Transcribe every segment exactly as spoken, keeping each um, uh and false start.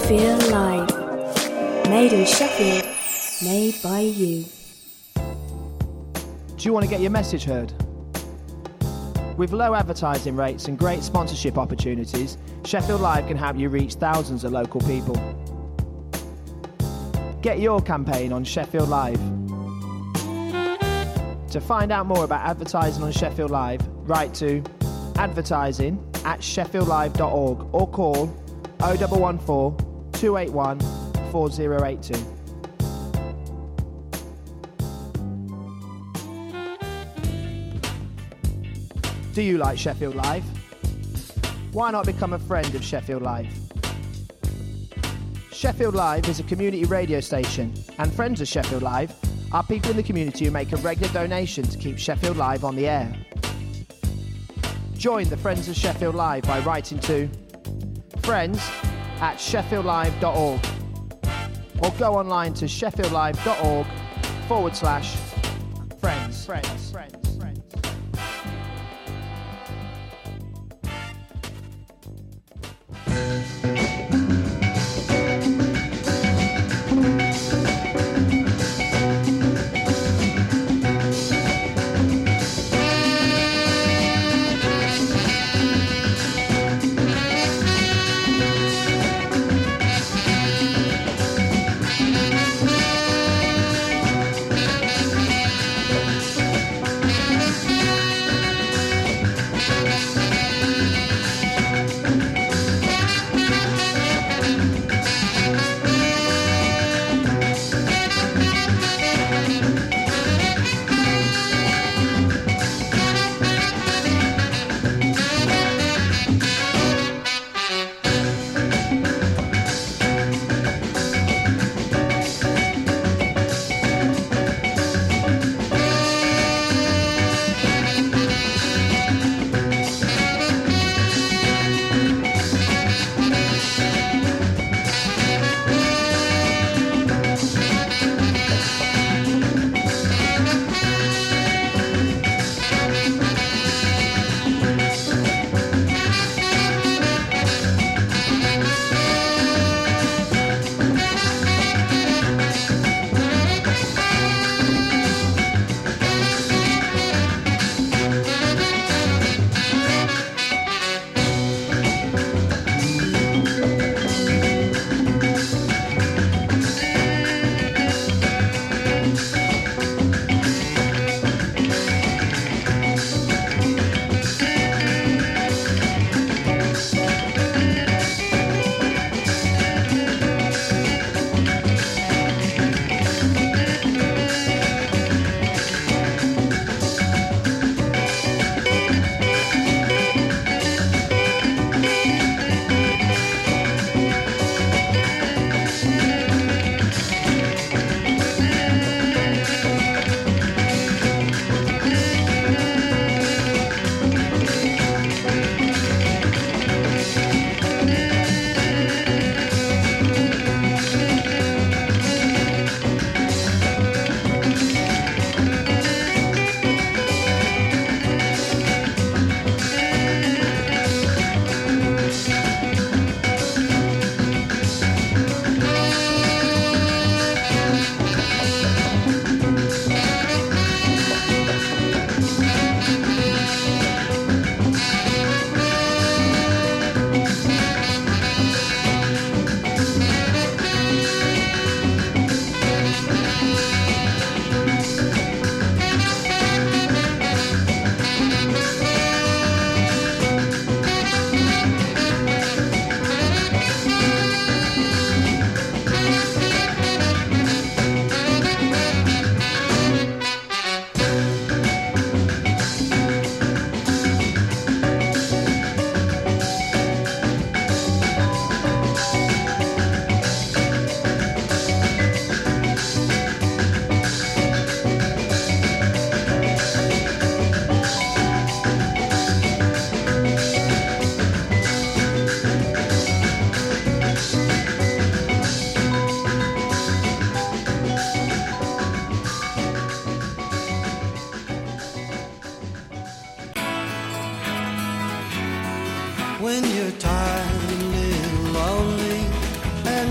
Sheffield Live. Made in Sheffield, made by you. Do you want to get your message heard? With low advertising rates and great sponsorship opportunities, Sheffield Live can help you reach thousands of local people. Get your campaign on Sheffield Live. To find out more about advertising on Sheffield Live, write to advertising at sheffield live dot org or call oh one one four, two eight one, four oh eight two. Do you like Sheffield Live? Why not become a friend of Sheffield Live? Sheffield Live is a community radio station, and friends of Sheffield Live are people in the community who make a regular donation to keep Sheffield Live on the air. Join the Friends of Sheffield Live by writing to friends at sheffield live dot org or go online to sheffield live dot org forward slash friends. Friends. Friends.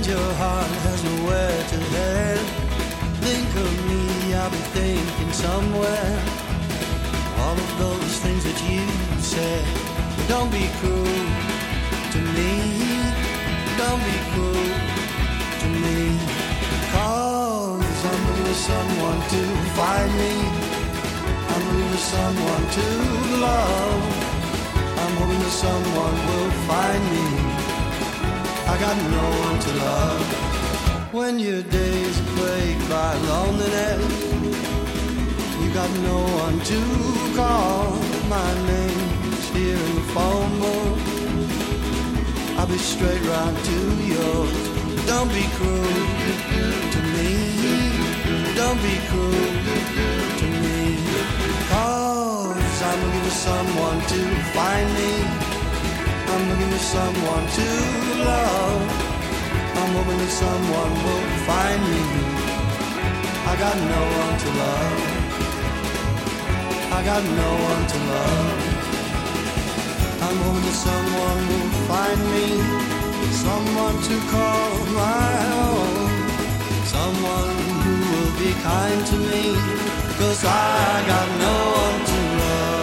And your heart has nowhere to head. Think of me, I'll be thinking somewhere. All of those things that you said. Don't be cruel to me. Don't be cruel to me. Cause I'm looking for someone to find me. I'm looking for someone to love. I'm hoping that someone will find me. I got no one to love. When your days are plagued by loneliness, you got no one to call. My name's here in the phone book. I'll be straight round to yours. Don't be cruel to me. Don't be cruel to me. Cause I'm looking for someone to find me. I'm looking for someone to love. I'm hoping that someone will find me. I got no one to love. I got no one to love. I'm hoping that someone will find me. Someone to call my own. Someone who will be kind to me. Cause I got no one to love.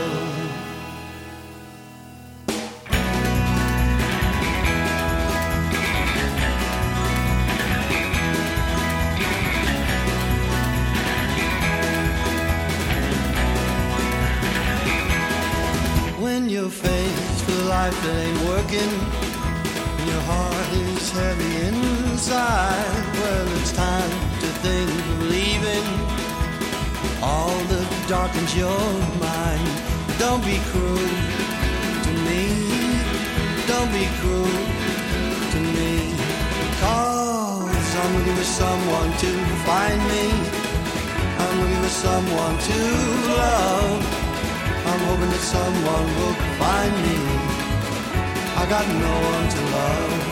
You're faced with a life that ain't working, and your heart is heavy inside. Well, it's time to think of leaving all that darkens your mind. Don't be cruel to me. Don't be cruel to me. Cause I'm looking for someone to find me. I'm looking for someone to love. I'm hoping that someone will find me. I got no one to love.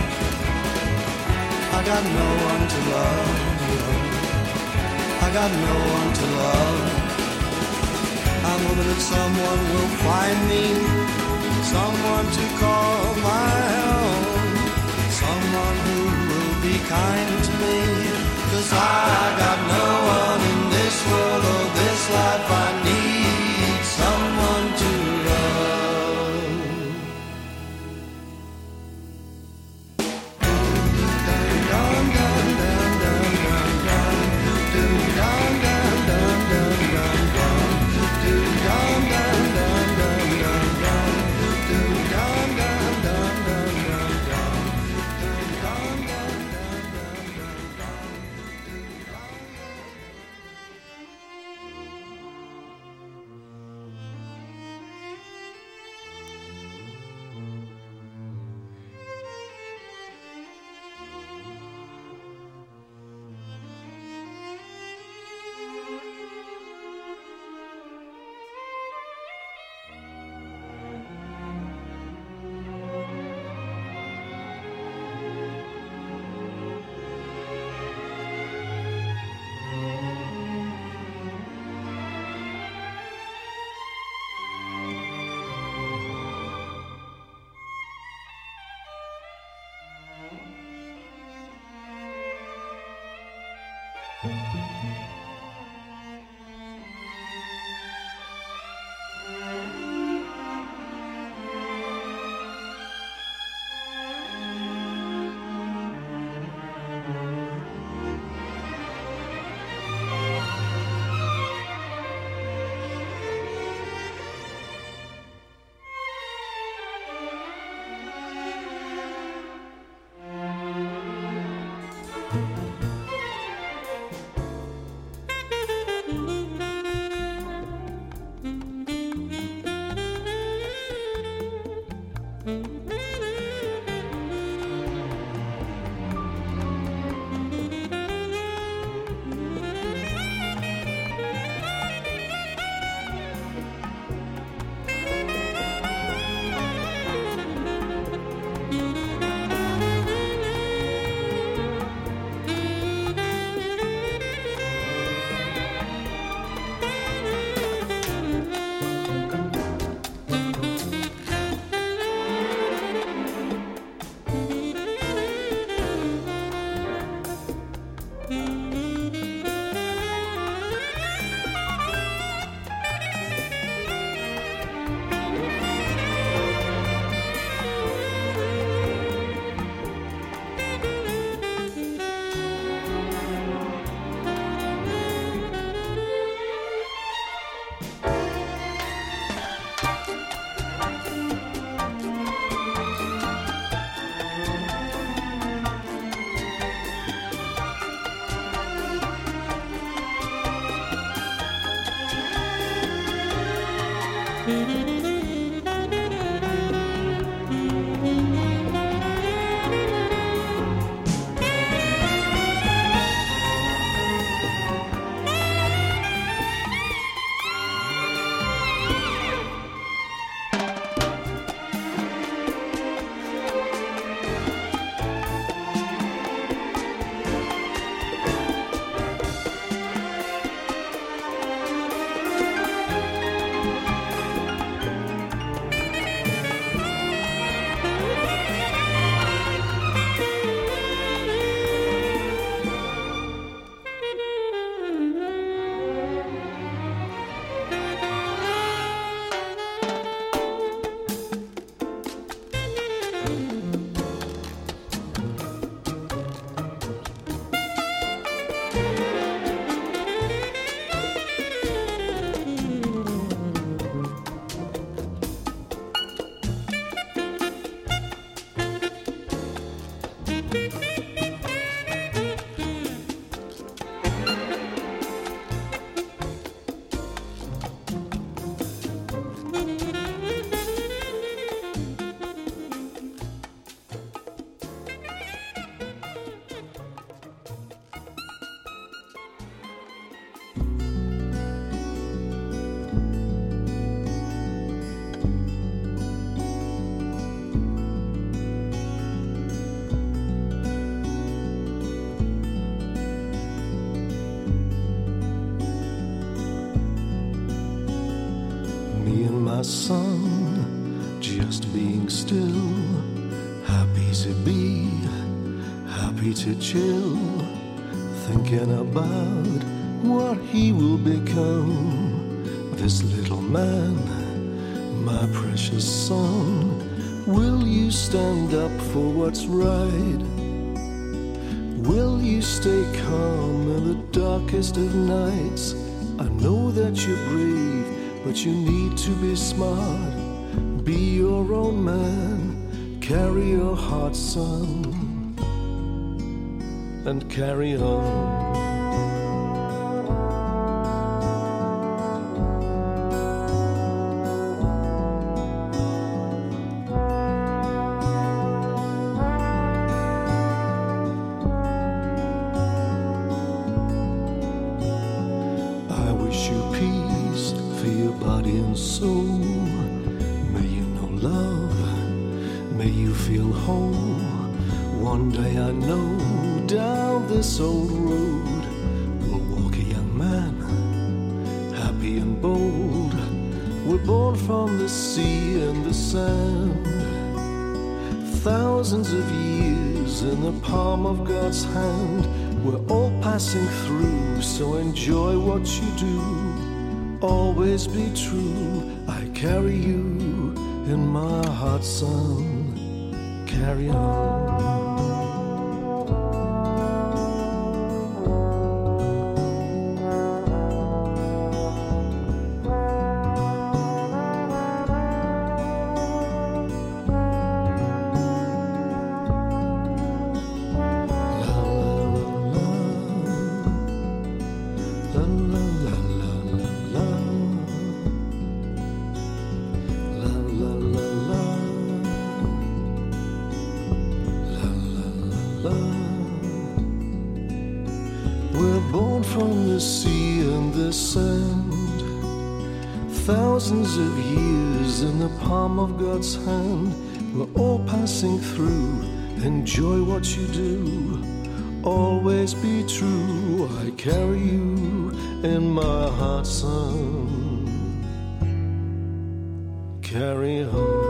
I got no one to love. I got no one to love. I'm hoping that someone will find me. Someone to call my own. Someone who will be kind to me. Cause I got no one in this world or this life. I need someone to love. Dun, dun, dun, dun, dun, dun, dun. Dun, dun, dun, dun, dun, dun. Dun, dun, dun, dun, dun, dun. Dun, dun, dun, dun, dun, dun. Dun, dun, dun, dun, dun, dun. My son, just being still, happy to be, happy to chill, thinking about what he will become. This little man, my precious son, will you stand up for what's right? Will you stay calm in the darkest of nights? I know that you're brave, but you need to be smart. Be your own man, carry your heart, son, and carry on. I wish you peace for your body and soul. May you know love, may you feel whole. One day I know down this old road will walk a young man, happy and bold. We're born from the sea and the sand, thousands of years in the palm of God's hand. We're all passing through, so enjoy what you do. Always be true. I carry you in my heart, son. Carry on. We're born from the sea and the sand, thousands of years in the palm of God's hand. We're all passing through, enjoy what you do. Always be true, I carry you in my heart, son. Carry on.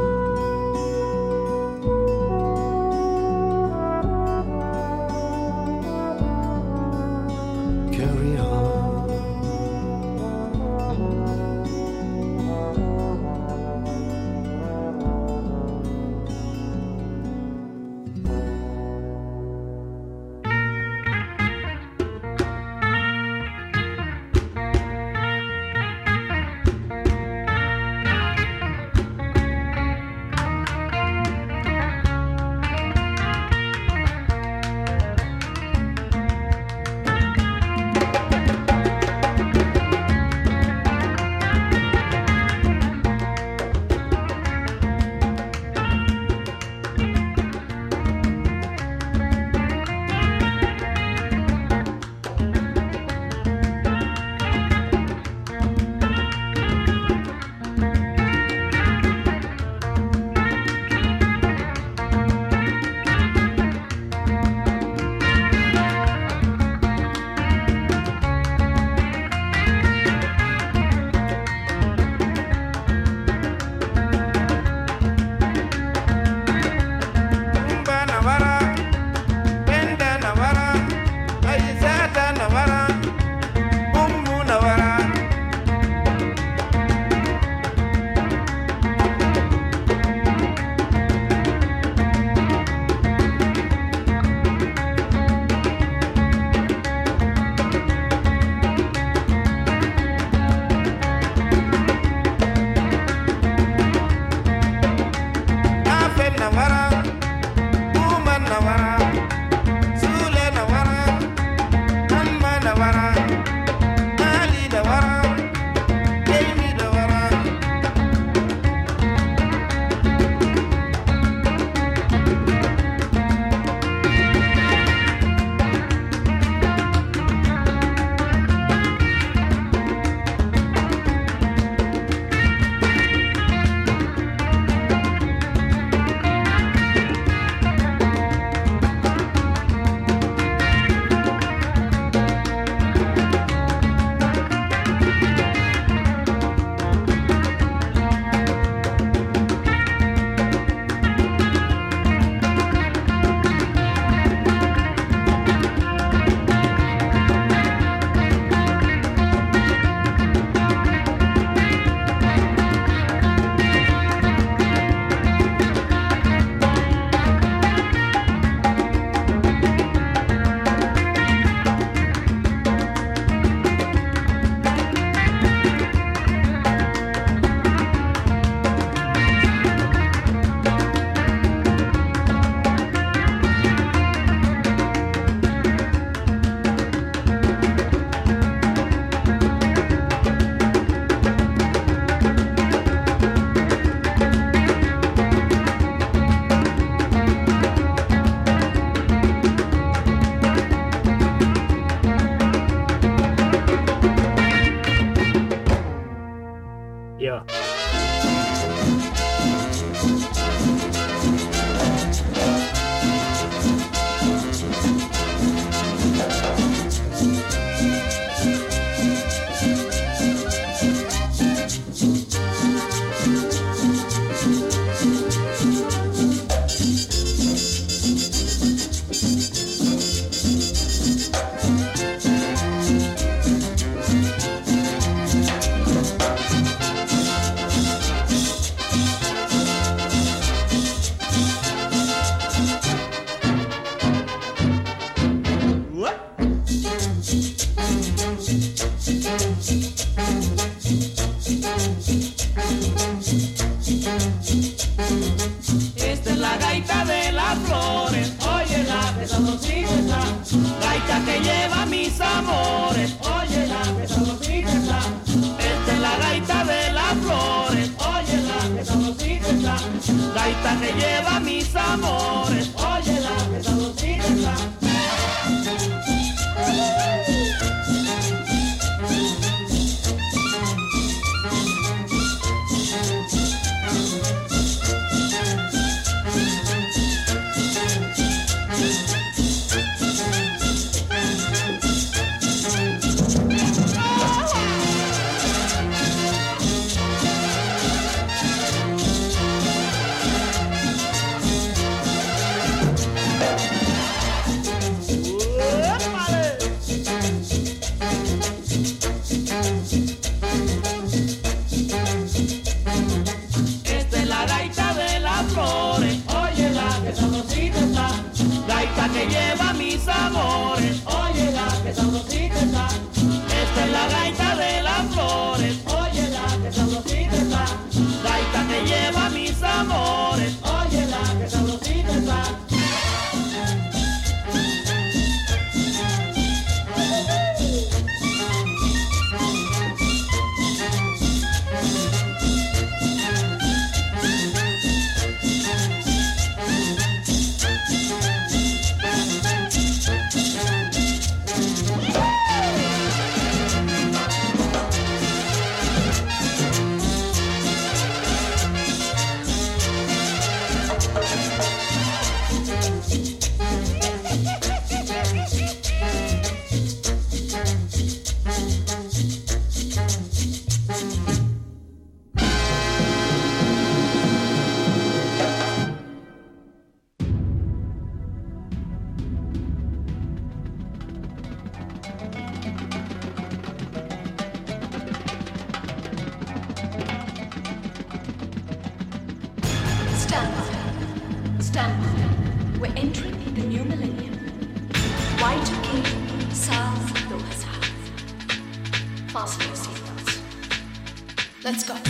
the new millennium. Y two K साल दो हज़ार. Fasten your seatbelts. Let's go.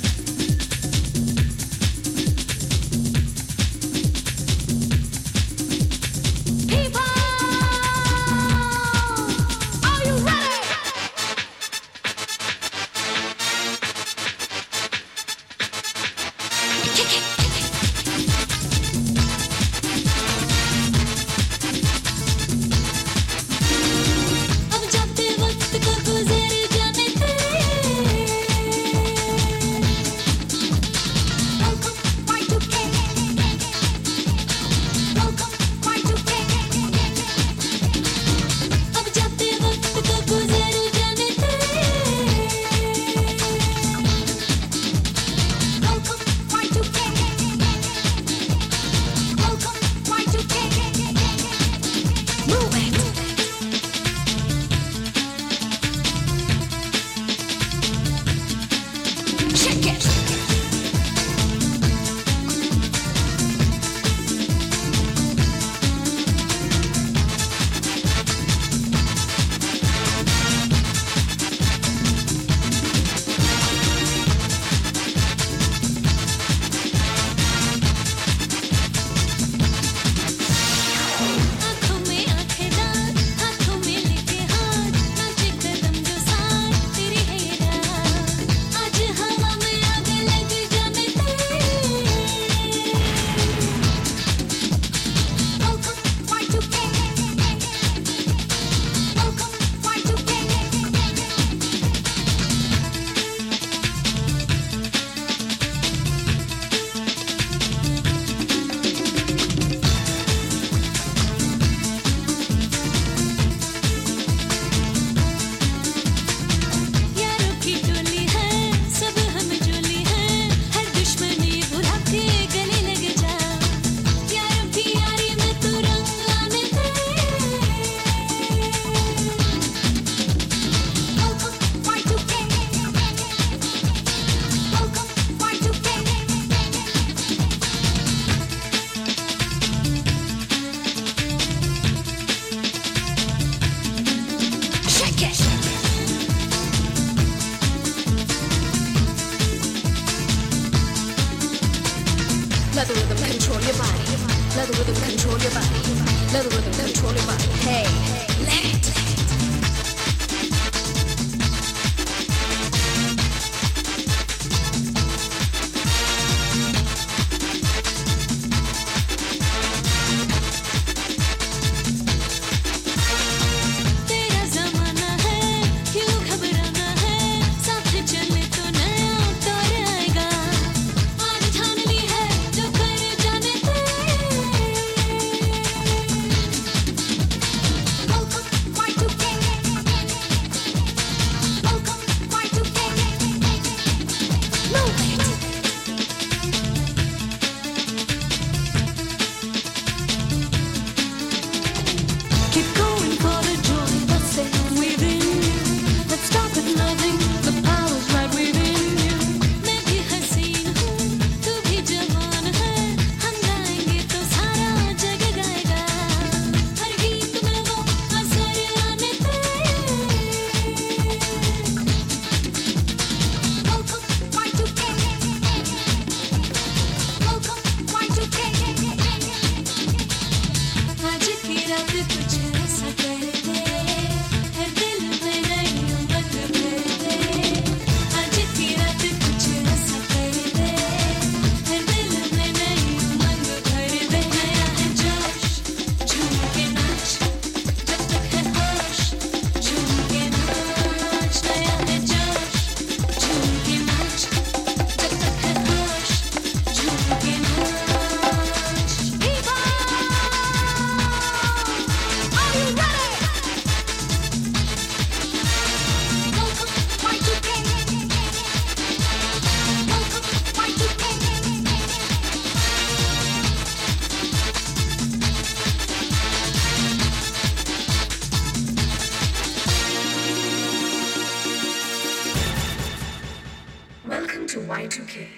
Let the rhythm control your body. Let the rhythm control your body. Let the rhythm control your body. Hey, let it.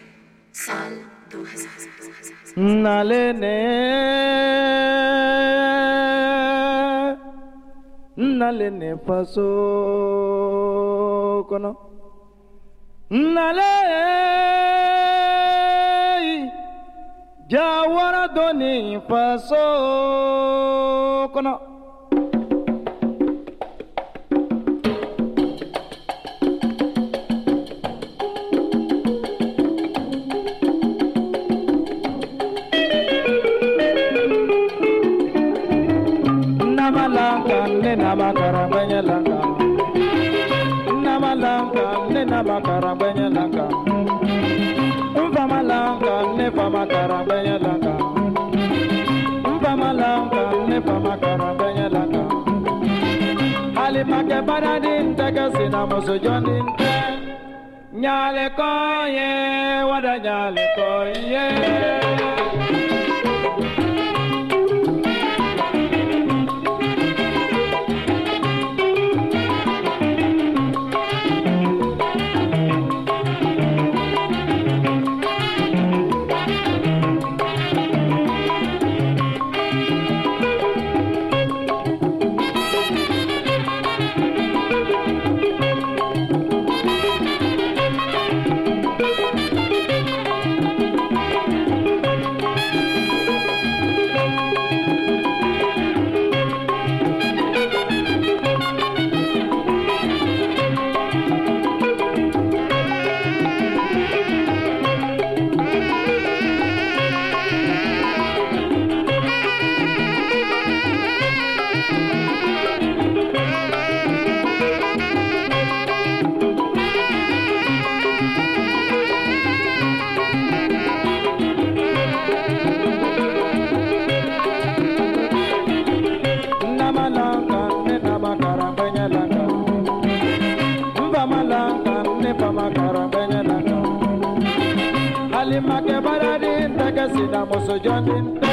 न लेने nale ne faso kono nale jawara doni faso kono Namakara benya langa, namalanga ne namakara benya langa, umpamalanga ne pamakara benya langa, umpamalanga ne pamakara benya langa. Alimake baradin tega sina muso jonin te, nyale koye wada nyale koye. Alimake baradin tega sina muso jonin te.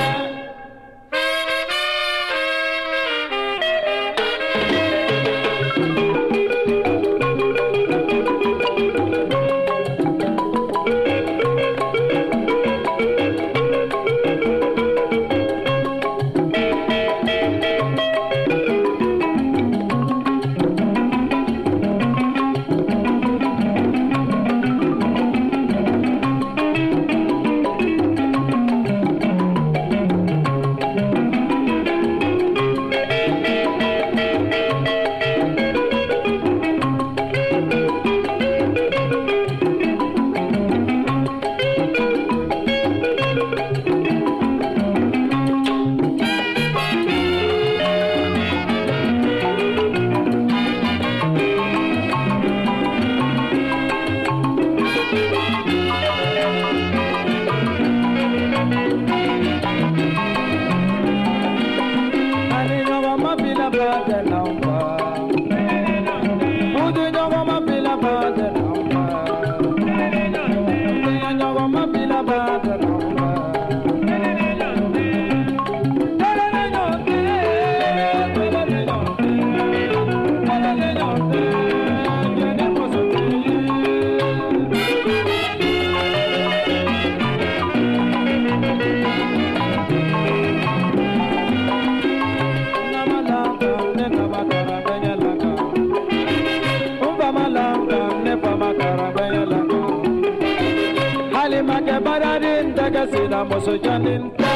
Alimake baradin tega sina muso jonin te.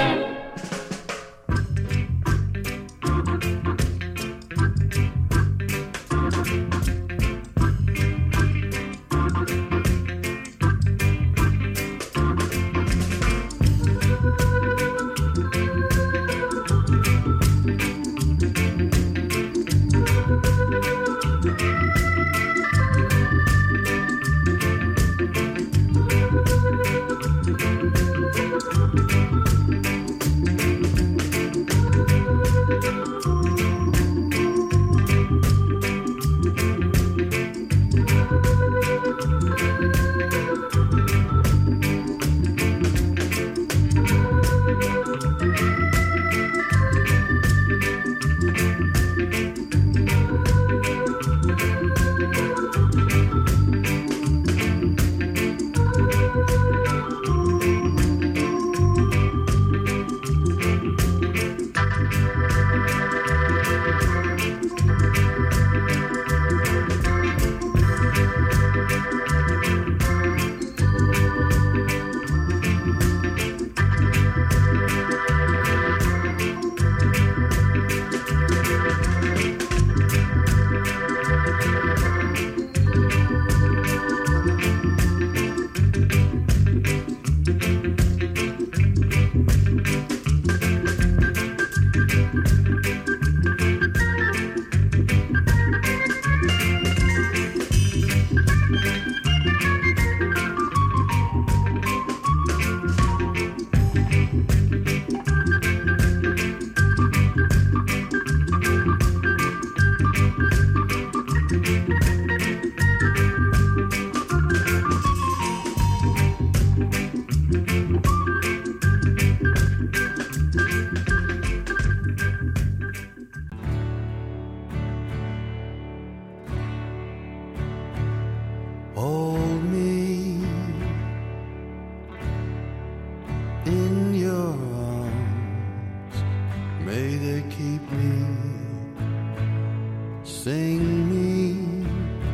sing me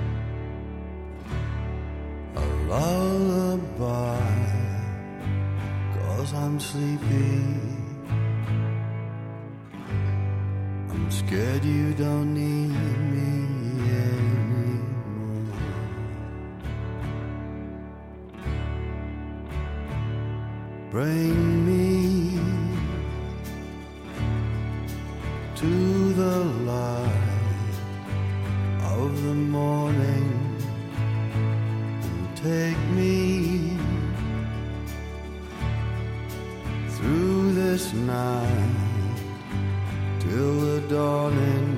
a lullaby, 'cause I'm sleepy. I'm scared you don't need me anymore. Bring me to the light of the morning and take me through this night till the dawning.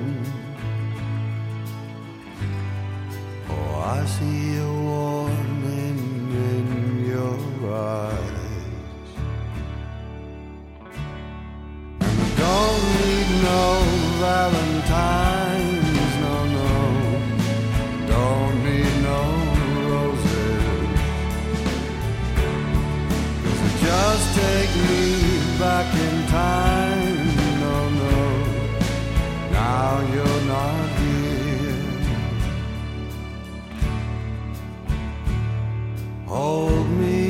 Oh, I see a warning in your eyes, and I don't need no Valentine's, no, no, don't need no roses, 'cause it just take me back in time, no, no, now you're not here. Hold me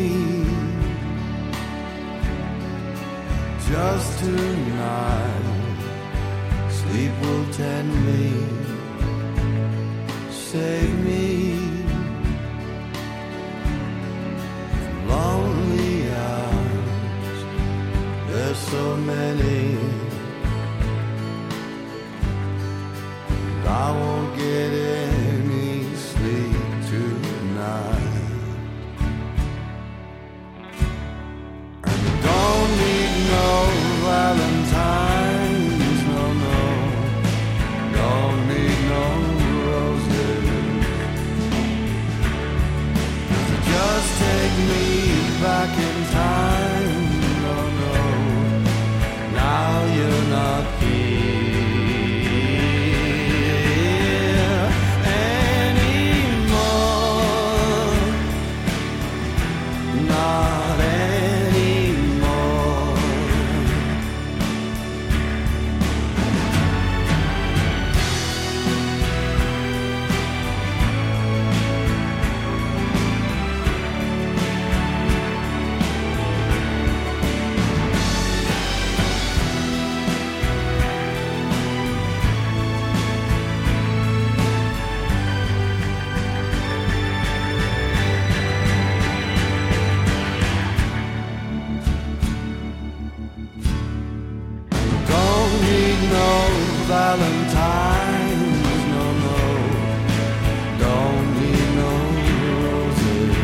just tonight, sleep will tend me, save me from lonely hours, there's so many, and I won't get any sleep tonight. And I don't need no Valentine's, no, no, don't need no roses, 'cause it just take me back in time, no, no, now you're not here anymore, not anymore. Don't need no Valentine's, no, no, don't need no roses,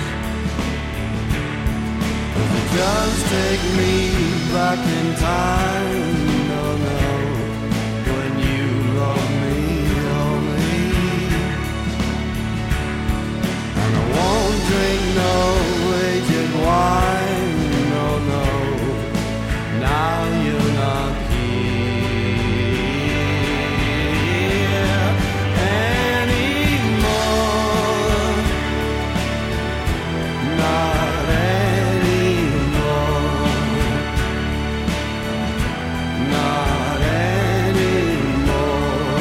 'cause it just take me back in time, no, no, when you love me only, and I won't drink no aged wine, no, no, now you're not here anymore, not anymore, not anymore,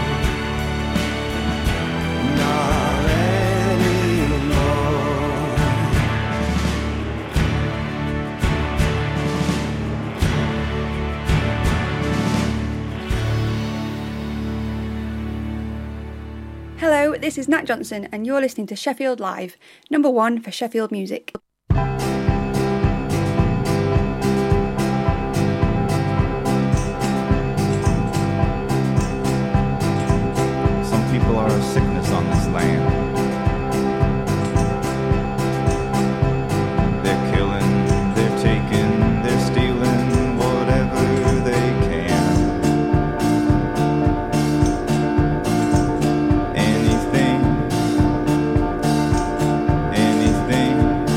not anymore. Hello, this is Nat Johnson, and you're listening to Sheffield Live, number one for Sheffield music. Some people are a sickness on this land. They're killing, they're taking, they're stealing whatever they can. Anything, anything,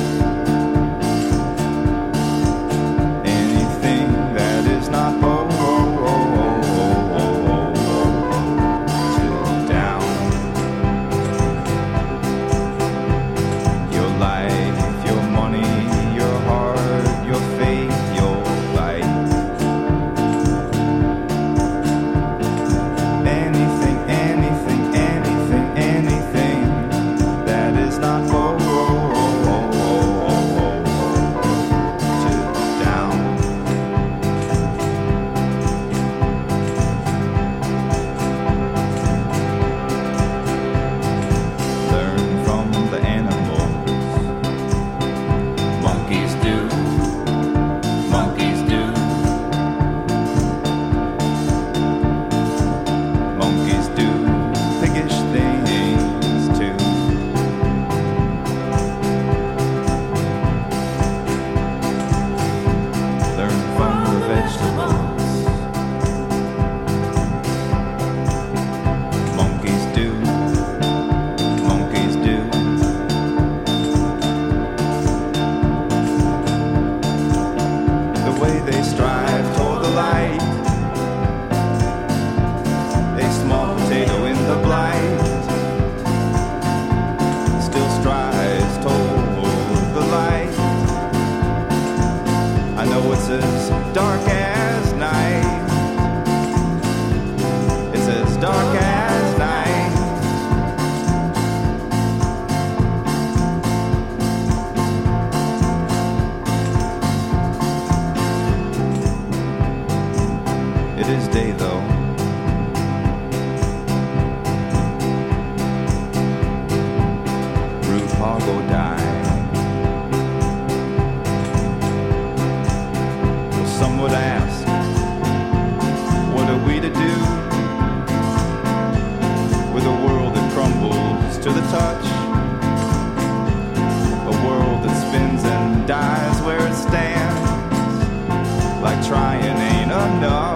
anything that is not oh, oh, oh, oh, oh, oh, oh, oh, down. day though. Ruth Hargo died. Well, some would ask, what are we to do with a world that crumbles to the touch? A world that spins and dies where it stands, like trying ain't enough.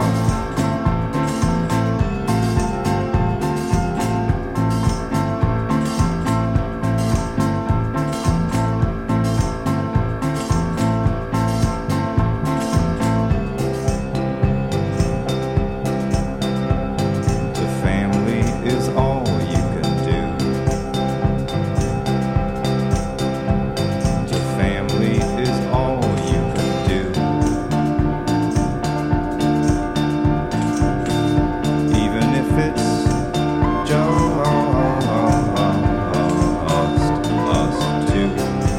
The family is all you can do. The family is all you can do. Even if it's just us two.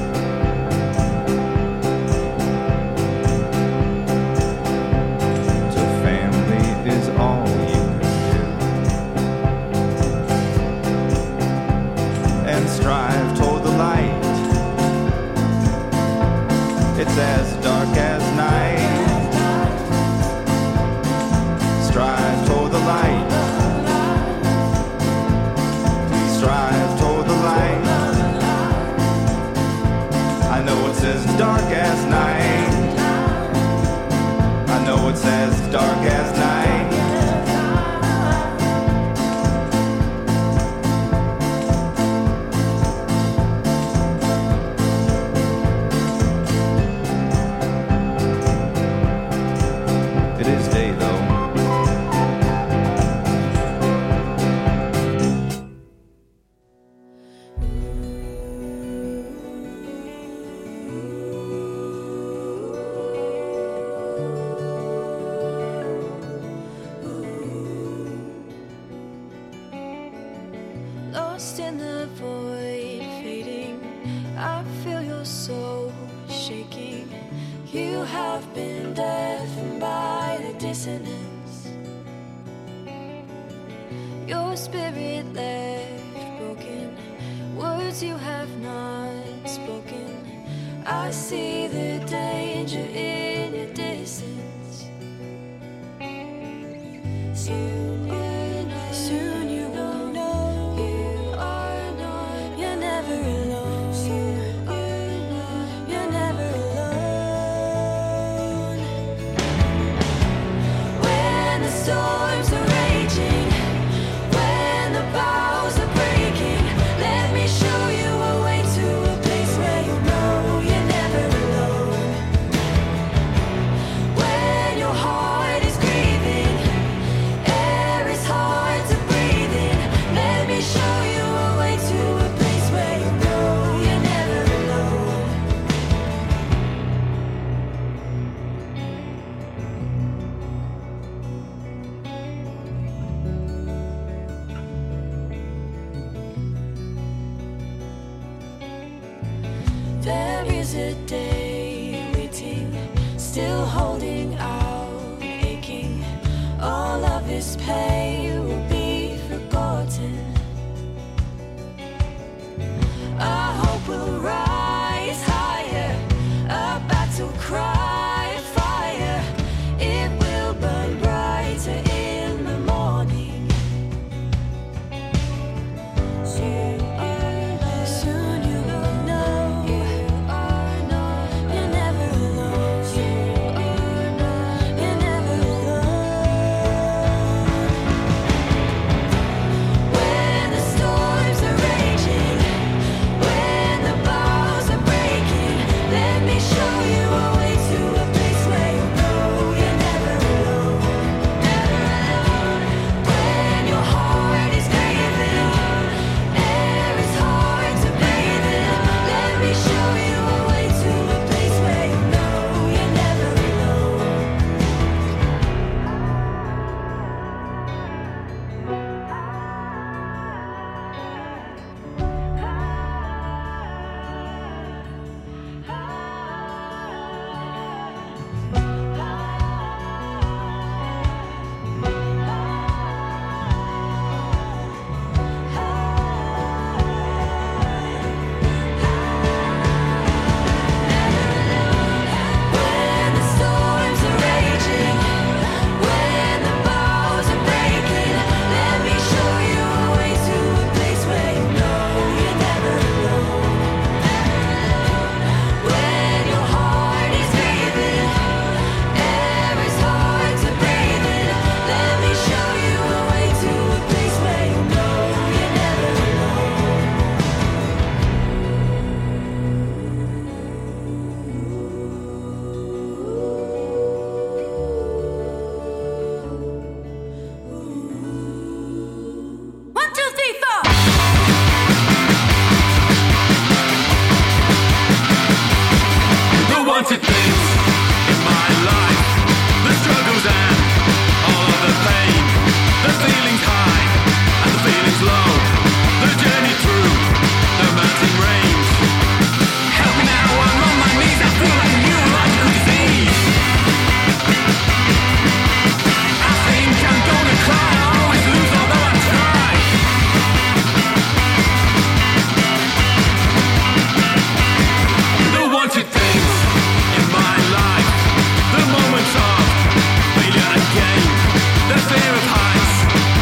The family is all you can do. And strive toward the light. It's as dark as night. Strive toward the light. Strive toward the light. I know it's as dark as night. I know it's as dark as night. It is day though. Lost in the void, fading. I feel your soul shaking. You have been deafened by the dissonance. Your spirit left broken. Words you have not spoken. I see the danger in your distance. Soon you know, soon you will know you are not, you're never alone. Soon you know, you're never alone. When the storms are raging, when the bows are breaking, let me show you a way to a place where you know you're never alone. When your heart is grieving, air is hard to breathe in, let me show you a way to a place where you know you're never alone. There is a day waiting, still holding out, aching. All of this pain will be forgotten. Our hope will rise higher, a battle cry fire. It will burn brighter in the morning. Soon, soon you will know you are not, you're never alone. You are not, you're never alone.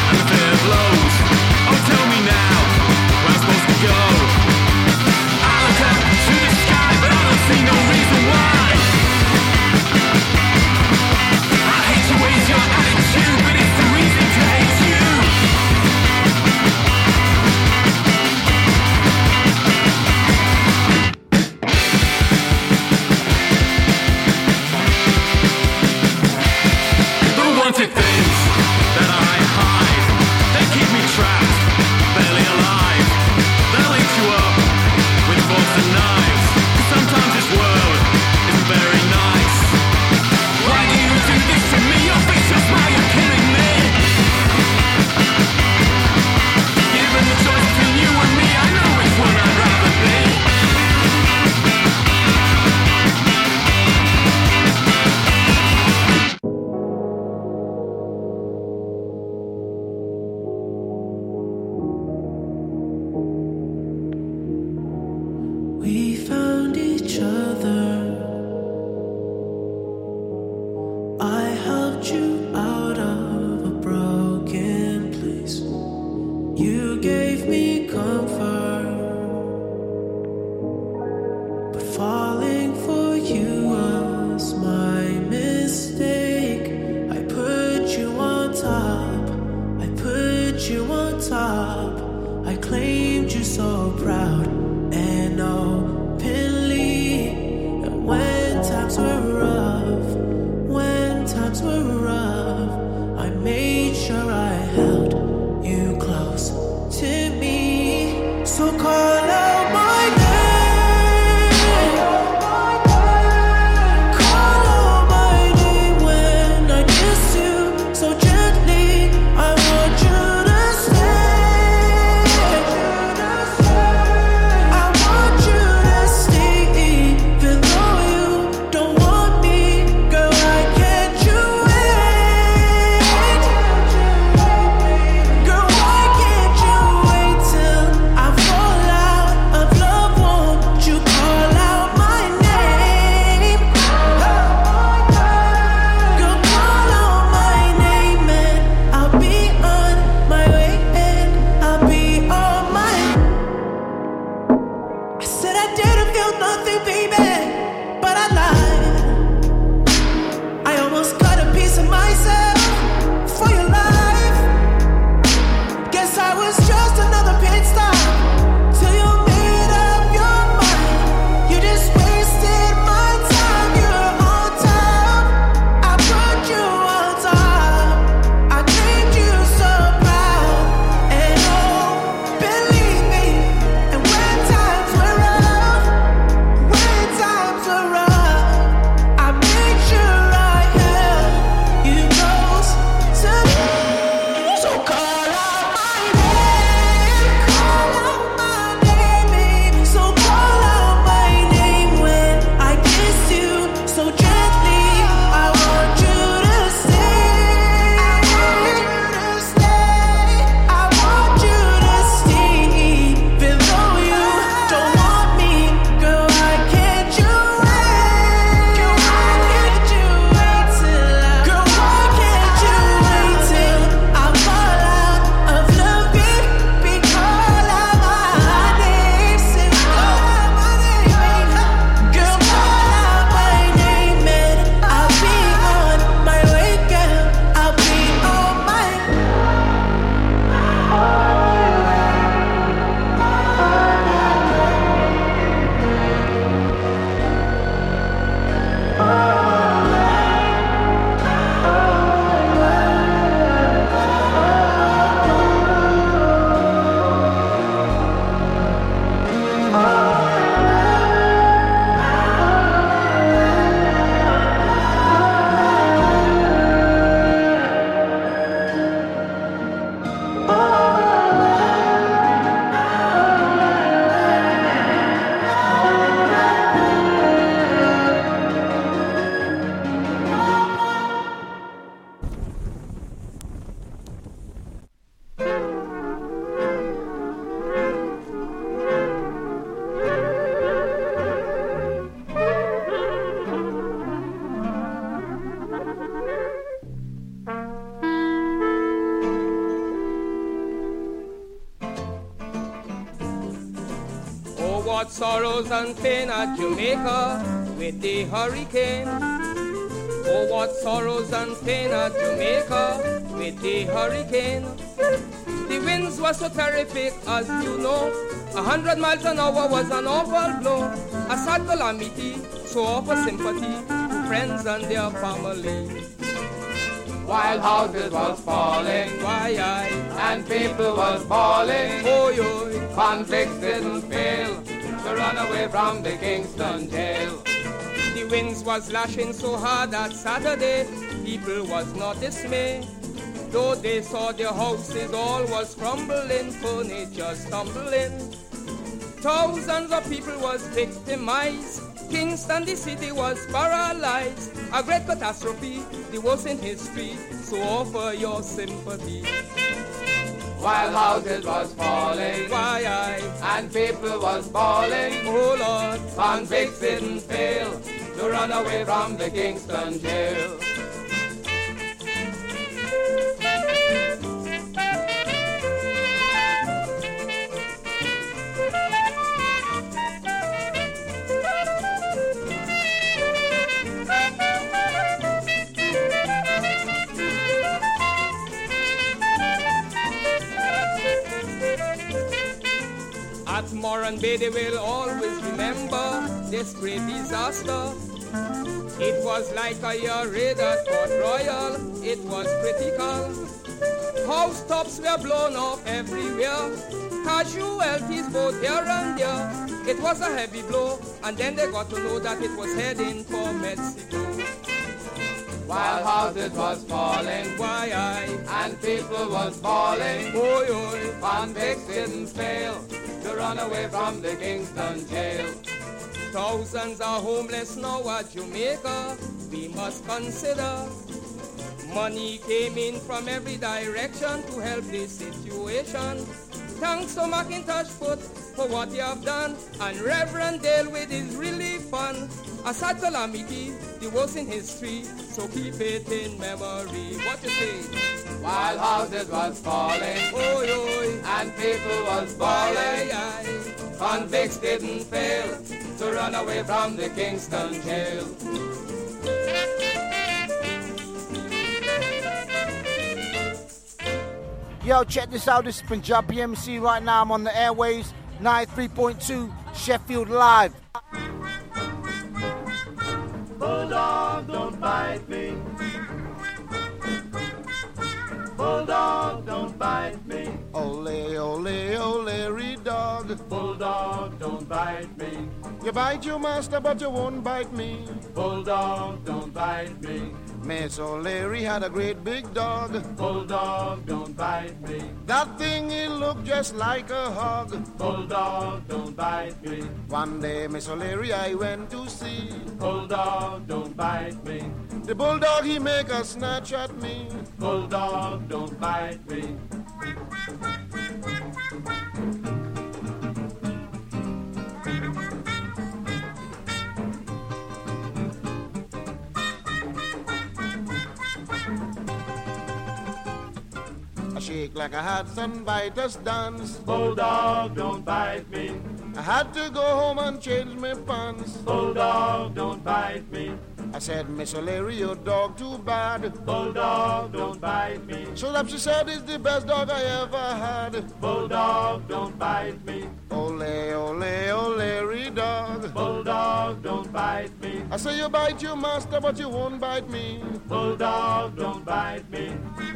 and the fear blows. Oh, tell me now, where I'm supposed to go. I look up to the sky, but I don't see no reason why. I hate your ways, your attitude, but it's the reason to hate you. The wanted things that I hide, they keep me trapped, barely alive. They'll eat you up with forks and knives. 'Cause sometimes this world isn't very nice. Why do you do this to me? Your face just smile, you're killing me. Given the choice between you and me, I know which one I'd rather be. We found each other. I helped you out of a broken place. You gave me comfort, but falling for you was my mistake. I put you on top. I put you on top. I claimed you so proud and openly. And when times were rough, when times were rough, I made sure I held you close to me. So call out my name. Call out my name when I kiss you so gently. I want you to stay. I want you to stay, even though you don't want me. Girl, why can't you wait? what sorrows and pain at Jamaica with the hurricane. Oh, what sorrows and pain at Jamaica with the hurricane. The winds were so terrific, as you know. A hundred miles an hour was an awful blow. A sad calamity, so offer sympathy to friends and their family. While houses was falling, why I and people was bawling, oh yo, convicts didn't fail to run away from the Kingston jail. The winds was lashing so hard that Saturday, people was not dismayed. Though they saw their houses all was crumbling, furniture stumbling. Thousands of people was victimized. Kingston, the city, was paralyzed. A great catastrophe, the worst in history, so offer your sympathy. While houses was falling, why I and people was bawling, oh Lord, convicts didn't fail to run away from the Kingston jail. At Moran Bay they will always remember this great disaster. It was like a year raid at Port Royal, it was critical. Housetops were blown off everywhere, casualties both here and there. It was a heavy blow, and then they got to know that it was heading for Mexico. While houses was falling, why I and people was bawling, oh yo, convicts didn't fail to run away from the Kingston jail. Thousands are homeless now at Jamaica, we must consider. Money came in from every direction to help this situation. Thanks to Macintosh Foot for what you have done, and Reverend Dale with his relief fund. A sad calamity, the worst in history, so keep it in memory. What you say? While houses was falling, oh yo, and people was bawling, convicts didn't fail to run away from the Kingston jail. Yo, check this out. This is Punjabi M C right now. I'm on the airwaves, ninety-three point two Sheffield Live. Bulldog, don't bite me. Bulldog, don't bite me. Ole, ole, ole, re dog. Bulldog, don't bite me. You bite your master, but you won't bite me. Bulldog, don't bite me. Miss O'Leary had a great big dog. Bulldog, don't bite me. That thing, it looked just like a hog. Bulldog, don't bite me. One day, Miss O'Leary, I went to see. Bulldog, don't bite me. The bulldog, he make a snatch at me. Bulldog, don't bite me. I shake like I had some biters dance. Bulldog, don't bite me. I had to go home and change my pants. Bulldog, don't bite me. I said, Miss O'Leary, your dog too bad. Bulldog, don't bite me. So that she said, it's the best dog I ever had. Bulldog, don't bite me. Ole, ole, O'Leary dog. Bulldog, don't bite me. I say you bite your master, but you won't bite me. Bulldog, don't bite me.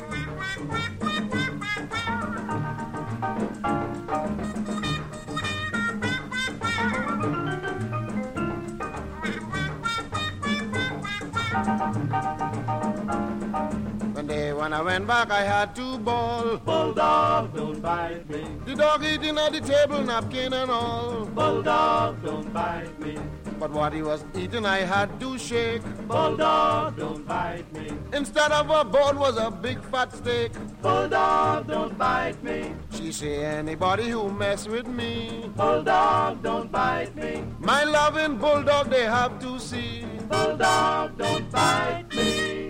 One day when I went back, I had to bawl. Bulldog, don't bite me. The dog eating at the table, napkin and all. Bulldog, don't bite me. But what he was eating, I had to shake. Bulldog, don't bite me. Instead of a bone was a big fat steak. Bulldog, don't bite me. She say, anybody who mess with me. Bulldog, don't bite me. My loving bulldog, they have to see. Bulldog, don't bite me.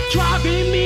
driving me